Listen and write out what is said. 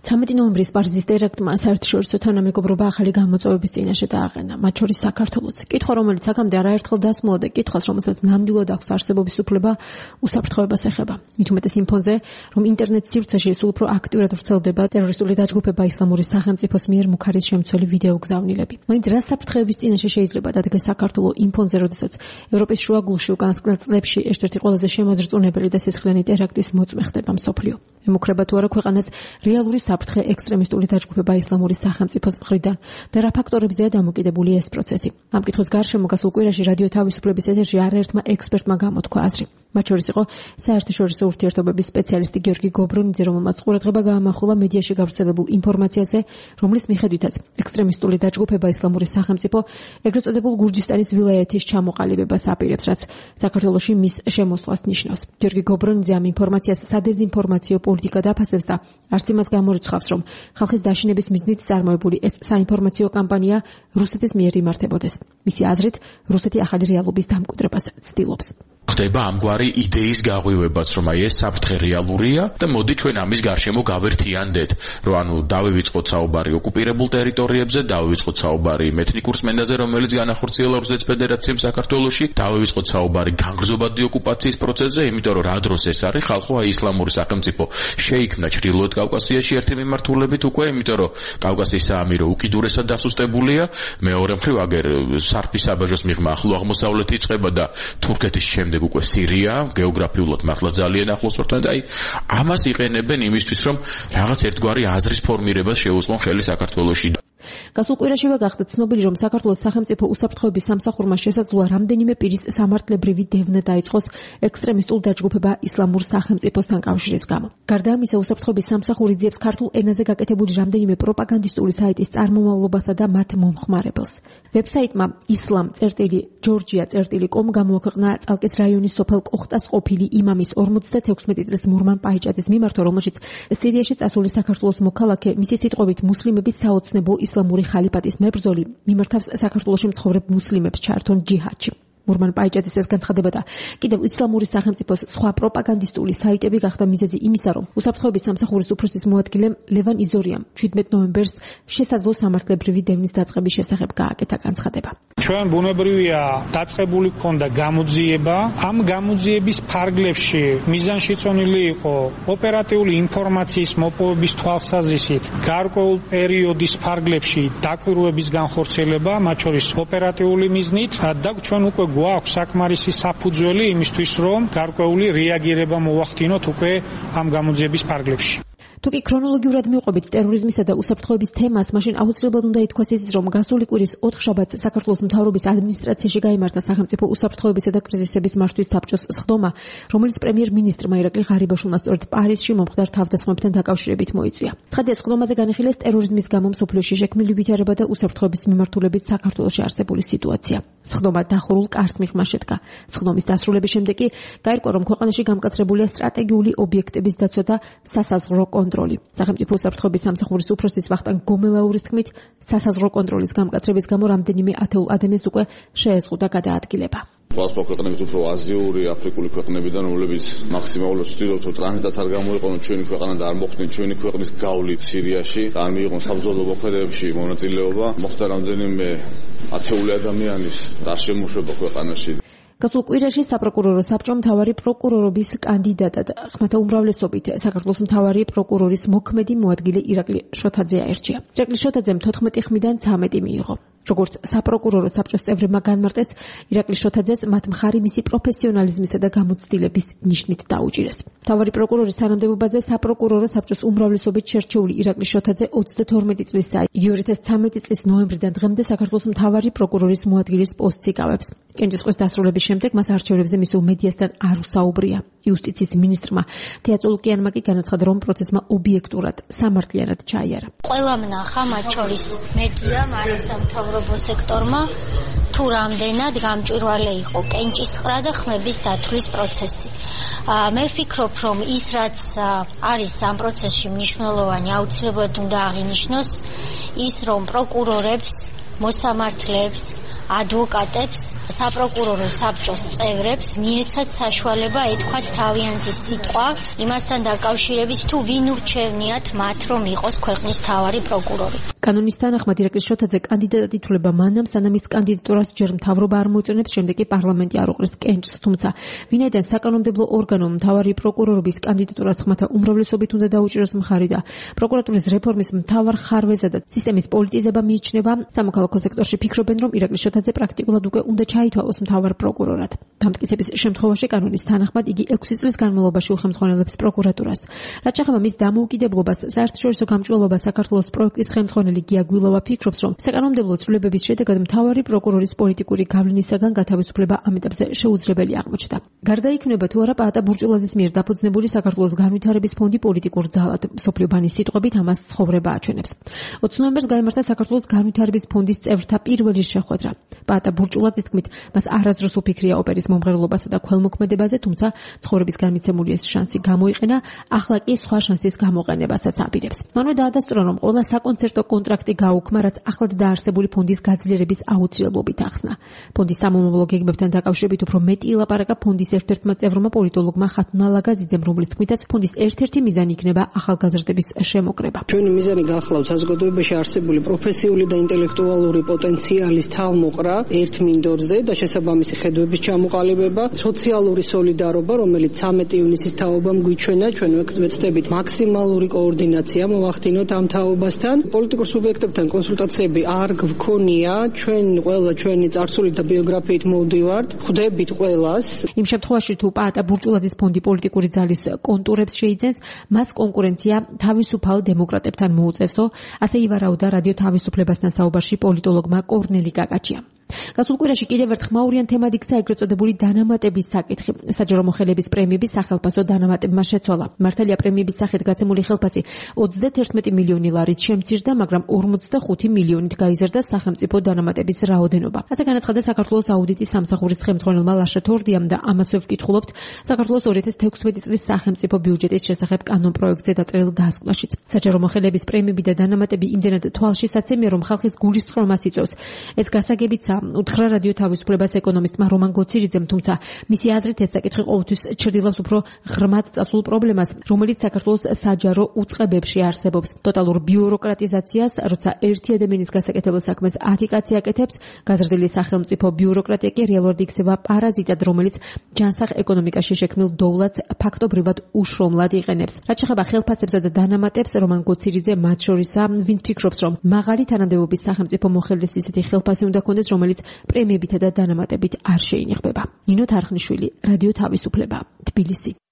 13 ნოემბრის პარიზის ტერაქტმა საერთაშორისო თანამეგობრობა ახალი გამოწვევების წინაშე დააყენა, მათ შორის საქართველოც. კითხვა, რომელიც აქამდე არაერთხელ დასმულა და კითხვას, რომელსაც ნამდვილად აქვს არსებობის უფლება, უსაფრთხოებას ეხება. მით უმეტეს იმ ფონზე, რომ ინტერნეტ სივრცეში სულ უფრო აქტიურად ვრცელდება ტერორისტული დაჯგუფება ისლამური სახელმწიფოს მიერ მუქარის შემცველი ვიდეო გზავნილები. მაინც რა საფრთხეების წინაშე შეიძლება დადგეს საქართველო იმ ფონზე, როდესაც ევროპის შუაგულში უკანასკნელ წლებში ერთ-ერთი ყველაზე შემოზრწუნებელი და სისხლიანი ტერაქტის მოწმე ხდება მსოფლიო. ემუქრება თუ არა ქვეყანას რეალური საფრთხე ექსტრემისტული დაჯგუფება ისლამური სახელმწიფოს მხრიდან და რა ფაქტორებზეა დამოკიდებული ეს პროცესი. ამ კითხვის გარშემო გასულ კვირაში რადიო თავისუფლების ეთერში არაერთმა ექსპერტმა გამოთქვა აზრი. მათ შორის იყო საერთაშორისო ურთიერთობების სპეციალისტი გიორგი გობრონიძე, რომელმაც ყურადღება გაამახვილა მედიაში გავრცელებულ ინფორმაციაზე, რომლის მიხედვითაც ექსტრემისტული დაჯგუფება ისლამური სახელმწიფო ეგრეთ წოდებულ გურჯისტანის ვილაიეთის ჩამოყალიბებას აპირებს, რაც საქართველოში მის შემოსვლას ნიშნავს. გიორგი გობრონიძე ამ ინფორმაციას სადეზინფორმაციო პოლიტიკა დაფასებს და არც იმას გამორიცხავს, რომ ხალხის დაშინების მიზნით წარმოებული ეს საინფორმაციო კამპანია რუსეთის მიერ იმართებოდეს. მისი აზრით, რუსეთი ახალი რეალობის დამკვიდრებას ცდილობს. ხდება ამგვარი იდეის გაღვივებაც, რომ აი ეს საფრთხე რეალურია და მოდი ჩვენ ამის გარშემო გავერთიანდეთ, რომ ანუ დავივიწყოთ საუბარი ოკუპირებულ ტერიტორიებზე, დავივიწყოთ საუბარი ეთნიკურ წმენდაზე, რომელიც განახორციელა რუსეთის ფედერაციამ საქართველოში, დავივიწყოთ საუბარი განგრძობადი ოკუპაციის პროცესზე, იმიტომ რომ რა დროს ეს არის, ხალხო აი ისლამური სახელმწიფო შეიქმნა ჩრდილოეთ კავკასიაში ერთი მიმართულებით უკვე, იმიტომ რომ კავკასიის საამირო უკიდურესად დასუსტებულია, მეორე მხრივ აგერ სარფის საბაჟოს მიღმა ახლო აღმოსავლეთი იწყება და თურქეთის შემდეგ უკვე სირია, გეოგრაფიულად მართლა ძალიან ახლოს ვართ და აი ამას იყენებენ იმისთვის, რომ რაღაც ერთგვარი აზრის ფორმირებას შეუწყონ ხელი საქართველოში. გასულ კვირაშივე გახდა ცნობილი, რომ საქართველოს სახელმწიფო უსაფრთხოების სამსახურმა შესაძლოა რამდენიმე პირის სამართლებრივი დევნა დაიწყოს ექსტრემისტულ დაჯგუფება ისლამურ სახელმწიფოსთან კავშირის გამო. გარდა ამისა, უსაფრთხოების სამსახური ძიებს ქართულ ენაზე გაკეთებული რამდენიმე პროპაგანდისტული საიტის წარმომავლობასა და მათ მომხმარებელს. ვებსაიტმა islam.georgia.com გამოაქვეყნა წალკის რაიონის სოფელ კოხტას ყოფილი იმამის 56 წლის მურმან პაიჭაძის მიმართვა, რომელშიც სირიაში წასული საქართველოს მოქალაქე მისი სიტყვებით მუსლიმების საოცნებო ისლამური ხალიფატის მებრძოლი მიმართავს საქართველოში მცხოვრებ მუსლიმებს ჩართონ ჯიჰადში. მურმან პაიჭაძის ეს განცხადება და კიდევ ისლამური სახელმწიფოს სხვა პროპაგანდისტული საიტები გახდა მიზეზი იმისა, რომ უსაფრთხოების სამსახურის უფროსის მოადგილემ ლევან იზორიამ 17 ნოემბერს შესაძლო სამართლებრივი დევნის დაწყების შესახებ გააკეთა განცხადება. ჩვენ ბუნებრივია დაწყებული ქონდა გამოძიება, ამ გამოძიების ფარგლებში მიზანშეწონილი იყო ოპერატიული ინფორმაციის მოპოვების თვალსაზრისით გარკვეულ პერიოდის ფარგლებში დაკვირვების განხორციელება, მათ შორის ოპერატიული მიზნით და ჩვენ უკვე გვაქვს საკმარისი საფუძველი იმისთვის, რომ გარკვეული რეაგირება მოვახდინოთ უკვე ამ გამოძიების ფარგლებში. თუკი ქრონოლოგიურად მივყვებით ტერორიზმისა და უსაფრთხოების თემას, მაშინ აუცილებლად უნდა ითქვას ის, რომ გასული კვირის 4 შაბათს საქართველოს მთავრობის ადმინისტრაციაში გაიმართა სახელმწიფო უსაფრთხოებისა და კრიზისების მართვის საბჭოს სხდომა, რომელიც პრემიერ-მინისტრმა ირაკლი ღარიბაშვილმა სწორედ პარიზში მომხდარ თავდასხმებთან დაკავშირებით მოიწვია. ცხადია, სხდომაზე განიხილეს ტერორიზმის გამო მსოფლიოში შექმნილი ვითარება და უსაფრთხოების მიმართულებით საქართველოში არსებული სიტუაცია. სხდომა დახურულ კარს მიღმა შედგა. სხდომის დასრულების შემდეგ კი გაირკვა, რომ ქვეყანაში გამკაცრებულია სტრატეგიული ობიექტების დაცვა და სასაზღვრო კონტროლი. სახელმწიფო უსაფრთხოების სამსახურის უფროსის ვახტანგ გომელაურის თქმით, სასაზღვრო კონტროლის გამკაცრების გამო რამდენიმე ათეულ ადამიანს უკვე შეეზღუდა გადაადგილება. სხვადასხვა ქვეყნებით უფრო აზიური, აფრიკული ქვეყნებიდან, რომლებიც მაქსიმალურად ვცდილობთ, რომ ტრანზიტად არ გამოიყენონ ჩვენი ქვეყანა და არ მოხდნენ ჩვენი ქვეყნის გავლით სირიაში, არ მიიღონ საბრძოლო მოქმედებებში მონაწილეობა, მოხდა რამდენიმე ათეული ადამიანის დაშემოშობა ქვეყანაში. გასულ კვირაში საპროკურორო საბჭომ მთავარი პროკურორობის კანდიდატად ხმათა უმრავლესობით საქართველოს მთავარი პროკურორის მოქმედი მოადგილე ირაკლი შოთაძე აირჩია. ირაკლი შოთაძემ 14 ხმიდან 13 მიიღო. როგორც საპროკურორო საბჭოს წევრებმა განმარტეს, ირაკლი შოთაძეს მათ მხარი მისი პროფესიონალიზმისა და გამოცდილების ნიშნით დაუჭირეს. მთავარი პროკურორის თანამდებობაზე საპროკურორო საბჭოს უმრავლესობით შერჩეული ირაკლი შოთაძე 22 წლისაა. იგი 2013 წლის ნოემბრიდან დღემდე საქართველოს მთავარი პროკურორის მოადგილის პოსტს იკავებს. კენჭისყრის დასრულების შემდეგ მას არჩევნებზე მისულ მედიასთან არ უსაუბრია. იუსტიციის მინისტრმა თეატრო ლუკიანმა კი განაცხადა, რომ პროცესმა ობიექტურად, სამართლიანად ჩაიარა. ყველა მნახა, მათ შორის მედიამ, არასამთავრობო სექტორმა, თუ რამდენად გამჭვირვალე იყო კენჭისყრა და ხმების დათვლის პროცესი. მე ვფიქრობ, რომ ის რაც არის ამ პროცესში მნიშვნელოვანი, აუცილებლად უნდა აღინიშნოს ის, რომ პროკურორებს, მოსამართლეებს ადვოკატებს, საპროკურორო საბჭოს წევრებს მიეცათ საშუალება ეთქვათ თავიანთი სიტყვა იმასთან დაკავშირებით თუ ვინ ურჩევნიათ მათ რომ იყოს ქვეყნის მთავარი პროკურორი. კანონის თანახმად ირაკლი შოთაძე კანდიდატად ითვლება მანამ, სანამ ის კანდიდატურას ჯერ მთავრობა არ მოიწონებს, შემდეგ კი პარლამენტი არ უყრის კენჭს. თუმცა, ვინაიდან საკანონმდებლო ორგანომ მთავარი პროკურორობის კანდიდატურას ხმათა უმრავლესობით უნდა დაუჭიროს მხარი და პროკურატურის რეფორმის მთავარ ხარვეზად და სისტემის პოლიტიზება მიიჩნევა, სამოქალაქო სექტორში ფიქრობენ, რომ ირაკლი შოთაძე პრაქტიკულად უკვე უნდა ჩაითვალოს მთავარ პროკურორად. დამტკიცების შემთხვევაში კანონის თანახმად იგი 6 წლის განმავლობაში უხელმძღვანელებს პროკურატურას. რაც შეეხება მის დამოუკიდებლობას, საერთაშორისო გამჭვირვალობა საქართველოს პროექტის ხელმძღვანელი გია გვილავა ფიქრობს, რომ საკანონმდებლო ცვლილებების შედეგად მთავარი პროკურორის პოლიტიკური გავლენისაგან გათავისუფლება ამ ეტაპზე შეუძლებელი აღმოჩნდა. გარდა იქნება თუ არა პაატა ბურჭულაძის მიერ დაფუძნებული საქართველოს განვითარების ფონდი პოლიტიკურ ძალად, მსოფლიო ბანის სიტყვებით ამას ცხოვრება აჩვენებს. 20 ნოემბერს გაიმართა საქართველოს განვითარების ფონდის წევრთა პირველი შეხვედრა. პაატა ბურჭულაძის თქმით, მას არასდროს უფიქრია ოპერის მომღერლობასა და ქველმოქმედებაზე, თუმცა ცხოვრების განმიცემული ეს შანსი გამოიყენა, ახლა კი სხვა შანსის გამოყენებასაც აპირებს. მანვე დაადასტურა, რომ ყველა საკონცერტო კონტრაქტი გაუქმა, რაც ახლად დაარსებული ფონდის გაძლიერების აუცილებლობით ახსნა. ფონდის სამომავლო გეგმებთან დაკავშირებით უფრო მეტი ილაპარაკა ფონდის ერთ-ერთმა წევრმა პოლიტოლოგმა ხათუნა ლაგაზიძემ, რომლის თქმითაც ფონდის ერთ-ერთი მიზანი იქნება ახალგაზრდების შემოკრება. ჩვენი მიზანი გახლავთ საზოგადოებაში არსებული პროფესიული და ინტელექტუალური პოტენციალის თავმოყრა ერთ მინდორზე და შესაბამისი ხედვების ჩამოყალიბება, სოციალური სოლიდარობა, რომელიც 13 ივნისის თაობამ გვიჩვენა, ჩვენ ვეცდებით მაქსიმალური კოორდინაცია მოვახდინოთ ამ თაობასთან. პოლიტიკურ სუბიექტებთან კონსულტაციები არ გვქონია, ჩვენ ყველა ჩვენი წარსული და ბიოგრაფიით მოვდივართ, ხვდებით ყველას. იმ შემთხვევაში თუ პაატა ბურჭულაძის ფონდი პოლიტიკური ძალის კონტურებს შეიძენს, მას კონკურენცია თავისუფალ დემოკრატებთან მოუწევსო, ასე ივარაუდა რადიო თავისუფლებასთან საუბარში პოლიტოლოგმა კორნელი კაკაჩია. გასულ კვირაში კიდევ ერთ ხმაურიან თემად იქცა ეგრეთ წოდებული დანამატების საკითხი. საჯარო მოხელეების პრემიების სახელფასო დანამატებმა შეცვალა. მართალია პრემიების სახით გაცემული ხელფასი 31 მილიონი ლარით შემცირდა, მაგრამ 45 მილიონით გაიზარდა სახელმწიფო დანამატების რაოდენობა. ასე განაცხადა საქართველოს აუდიტის სამსახურის ხელმძღვანელმა ლაშა თორდიამ და ამასვე ვკითხულობთ საქართველოს 2016 წლის სახელმწიფო ბიუჯეტის შესახებ კანონპროექტზე დაწერილ დასკვნაშიც. საჯარო მოხელეების პრემიები და დანამატები იმდენად თვალშისაცემია, რომ ხალხის გულისწყრომას იწვევს. ეს გასაგებიცა უთხრა რადიო თავისუფლებას ეკონომისტმა რომან გოცირიძემ, თუმცა მისი აზრით ეს საკითხი ყოველთვის ჩრდილავს უფრო ღრმად წასულ პრობლემას, რომელიც საქართველოს საჯარო უწყებებში არსებობს. ტოტალურ ბიუროკრატიზაციას, როცა ერთი ადამიანის გასაკეთებელ საქმეს 10 კაცი აკეთებს, გაზრდილი სახელმწიფო ბიუროკრატია კი რეალურად იქცევა პარაზიტად, რომელიც ჯანსაღ ეკონომიკაში შექმნილ დოვლათს ფაქტობრივად უშრომლად იყენებს. რაც შეეხება ხელფასებსა და დანამატებს, რომან გოცირიძე მათ შორისაა, ვინც ფიქრობს, რომ მაღალი თანამდებობის სახელმწიფო მოხელეს ისეთი ხელფასი უნდა ქონდეს, რომელიც პრემიებითა და დანამატებით არ შეინახება. ნინო თარხნიშვილი, რადიო თავისუფლება, თბილისი.